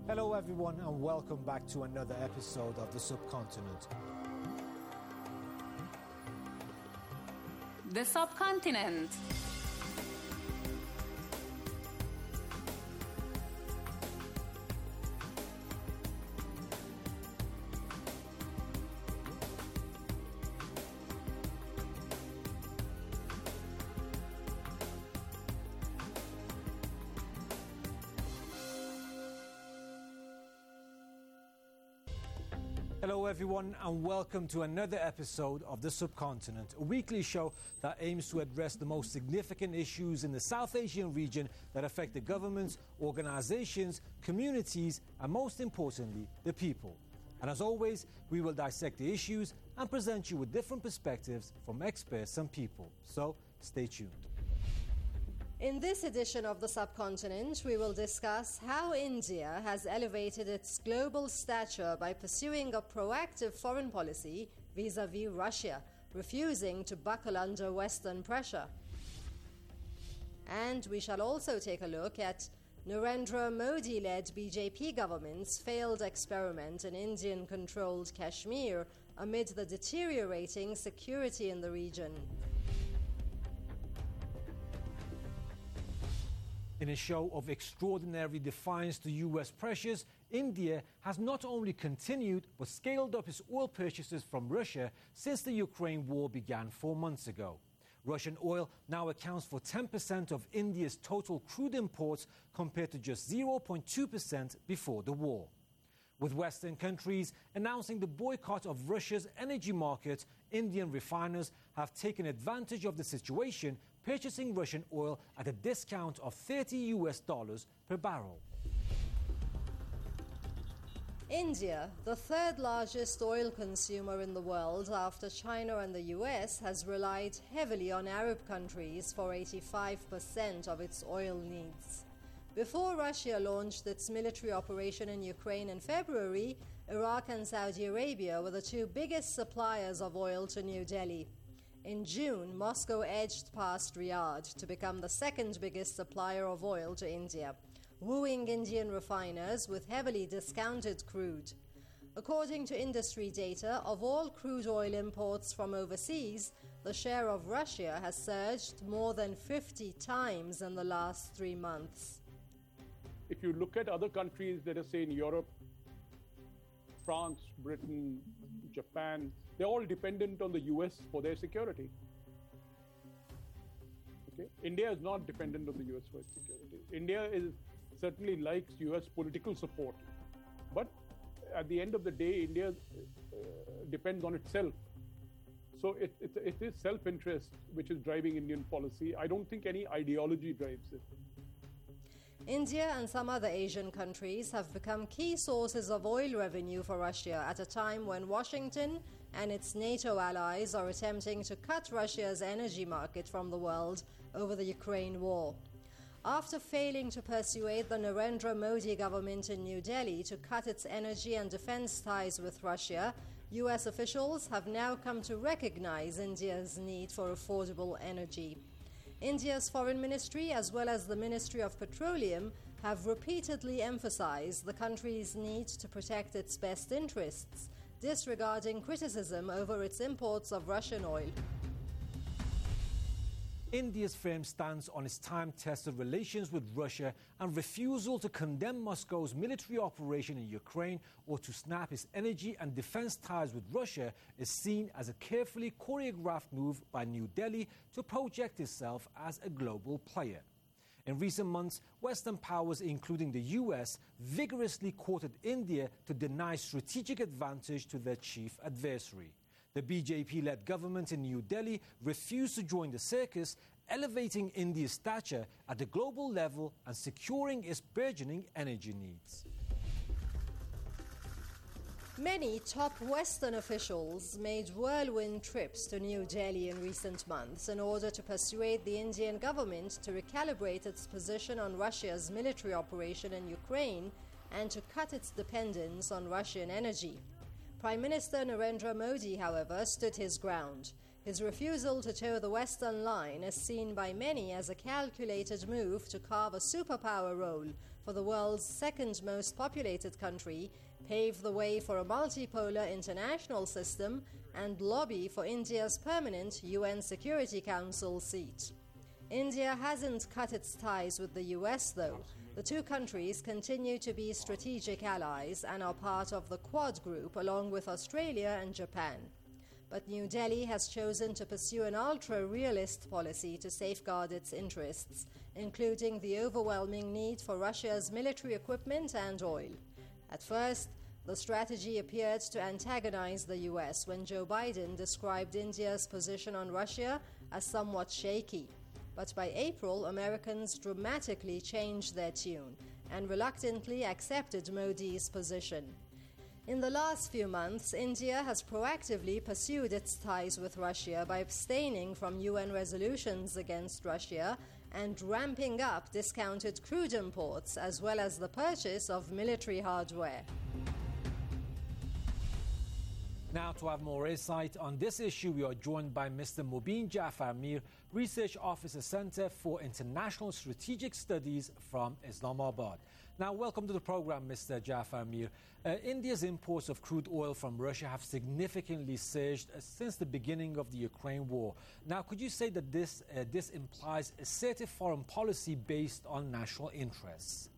Speaker 12: Hello everyone and welcome back to another episode of The Subcontinent.
Speaker 20: The Subcontinent.
Speaker 12: Hello everyone and welcome to another episode of The Subcontinent, a weekly show that aims to address the most significant issues in the South Asian region that affect the governments, organizations, communities and most importantly, the people. And as always, we will dissect the issues and present you with different perspectives from experts and people. So stay tuned.
Speaker 13: In this edition of The Subcontinent, we will discuss how India has elevated its global stature by pursuing a proactive foreign policy vis-à-vis Russia, refusing to buckle under Western pressure. And we shall also take a look at Narendra Modi-led BJP government's failed experiment in Indian-controlled Kashmir amid the deteriorating security in the region.
Speaker 12: In a show of extraordinary defiance to US pressures, India has not only continued but scaled up its oil purchases from Russia since the Ukraine war began 4 months ago. Russian oil now accounts for 10% of India's total crude imports compared to just 0.2% before the war. With Western countries announcing the boycott of Russia's energy market, Indian refiners have taken advantage of the situation, purchasing Russian oil at a discount of $30 per barrel.
Speaker 13: India, the third largest oil consumer in the world after China and the US, has relied heavily on Arab countries for 85% of its oil needs. Before Russia launched its military operation in Ukraine in February, Iraq and Saudi Arabia were the two biggest suppliers of oil to New Delhi. In June, Moscow edged past Riyadh to become the second biggest supplier of oil to India, wooing Indian refiners with heavily discounted crude. According to industry data, of all crude oil imports from overseas, the share of Russia has surged more than 50 times in the last 3 months.
Speaker 14: If you look at other countries, let us say in Europe, France, Britain, Japan, they're all dependent on the US for their security. Okay? India is not dependent on the US for its security. India certainly likes US political support. But at the end of the day, India depends on itself. So it is self-interest which is driving Indian policy. I don't think any ideology drives it.
Speaker 13: India and some other Asian countries have become key sources of oil revenue for Russia at a time when Washington and its NATO allies are attempting to cut Russia's energy market from the world over the Ukraine war. After failing to persuade the Narendra Modi government in New Delhi to cut its energy and defense ties with Russia, US officials have now come to recognize India's need for affordable energy. India's foreign ministry, as well as the Ministry of Petroleum, have repeatedly emphasized the country's need to protect its best interests, disregarding criticism over its imports of Russian oil.
Speaker 12: India's firm stance on its time-tested relations with Russia and refusal to condemn Moscow's military operation in Ukraine or to snap its energy and defense ties with Russia is seen as a carefully choreographed move by New Delhi to project itself as a global player. In recent months, Western powers, including the US, vigorously courted India to deny strategic advantage to their chief adversary. The BJP-led government in New Delhi refused to join the circus, elevating India's stature at the global level and securing its burgeoning energy needs.
Speaker 13: Many top Western officials made whirlwind trips to New Delhi in recent months in order to persuade the Indian government to recalibrate its position on Russia's military operation in Ukraine and to cut its dependence on Russian energy. Prime Minister Narendra Modi, however, stood his ground. His refusal to toe the Western line is seen by many as a calculated move to carve a superpower role for the world's second most populated country, pave the way for a multipolar international system, and lobby for India's permanent UN Security Council seat. India hasn't cut its ties with the US, though. The two countries continue to be strategic allies and are part of the Quad group along with Australia and Japan. But New Delhi has chosen to pursue an ultra-realist policy to safeguard its interests, including the overwhelming need for Russia's military equipment and oil. At first, the strategy appeared to antagonize the US when Joe Biden described India's position on Russia as somewhat shaky. But by April, Americans dramatically changed their tune and reluctantly accepted Modi's position. In the last few months, India has proactively pursued its ties with Russia by abstaining from UN resolutions against Russia and ramping up discounted crude imports as well as the purchase of military hardware.
Speaker 12: Now, to have more insight on this issue, we are joined by Mr. Mubin Jafar Mir, Research Officer, Center for International Strategic Studies from Islamabad. Now, welcome to the program, Mr. Jafar Mir. India's imports of crude oil from Russia have significantly surged since the beginning of the Ukraine war. Now, could you say that this implies assertive foreign policy based on national interests?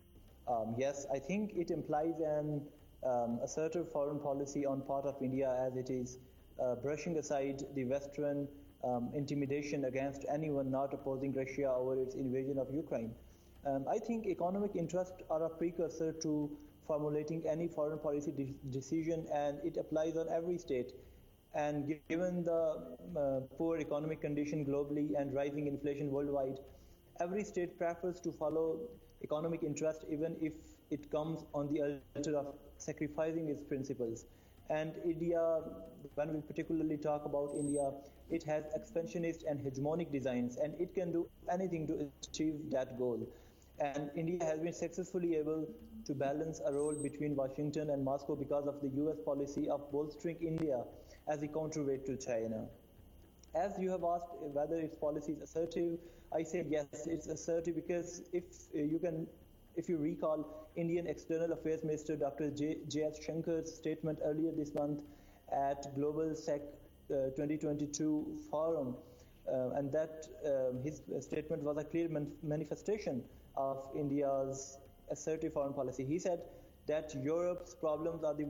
Speaker 5: Yes, I think it implies an assertive foreign policy on part of India, as it is brushing aside the Western intimidation against anyone not opposing Russia over its invasion of Ukraine. I think economic interests are a precursor to formulating any foreign policy decision, and it applies on every state. And given the poor economic condition globally and rising inflation worldwide, every state prefers to follow economic interest even if it comes on the altar of sacrificing its principles. And India, when we particularly talk about India, it has expansionist and hegemonic designs, and it can do anything to achieve that goal. And India has been successfully able to balance a role between Washington and Moscow because of the US policy of bolstering India as a counterweight to China. As you have asked whether its policy is assertive, I say yes, it's assertive because if you recall Indian External Affairs Minister Dr. J.S. Shankar's statement earlier this month at Global SEC 2022 forum, and that his statement was a clear manifestation of India's assertive foreign policy. He said that Europe's problems are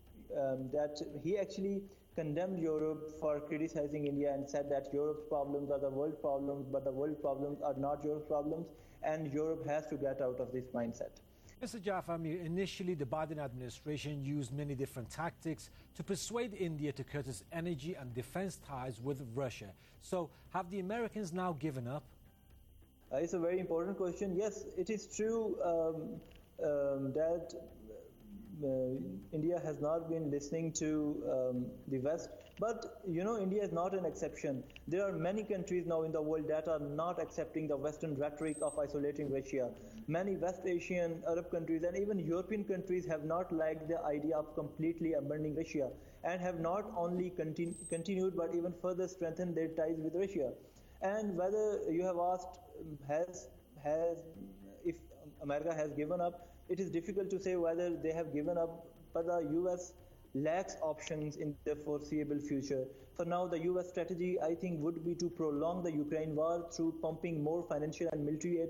Speaker 5: that he actually condemned Europe for criticizing India and said that Europe's problems are the world problems, but the world problems are not Europe's problems, and Europe has to get out of this mindset.
Speaker 12: Mr. Jafar Mir, initially the Biden administration used many different tactics to persuade India to cut its energy and defense ties with Russia. So have the Americans now given up?
Speaker 5: It's a very important question. Yes, it is true that India has not been listening to the West. But, India is not an exception. There are many countries now in the world that are not accepting the Western rhetoric of isolating Russia. Many West Asian, Arab countries, and even European countries have not liked the idea of completely abandoning Russia and have not only continued but even further strengthened their ties with Russia. And whether you have asked, if America has given up, it is difficult to say whether they have given up, but the US lacks options in the foreseeable future. For now, the US strategy, I think, would be to prolong the Ukraine war through pumping more financial and military aid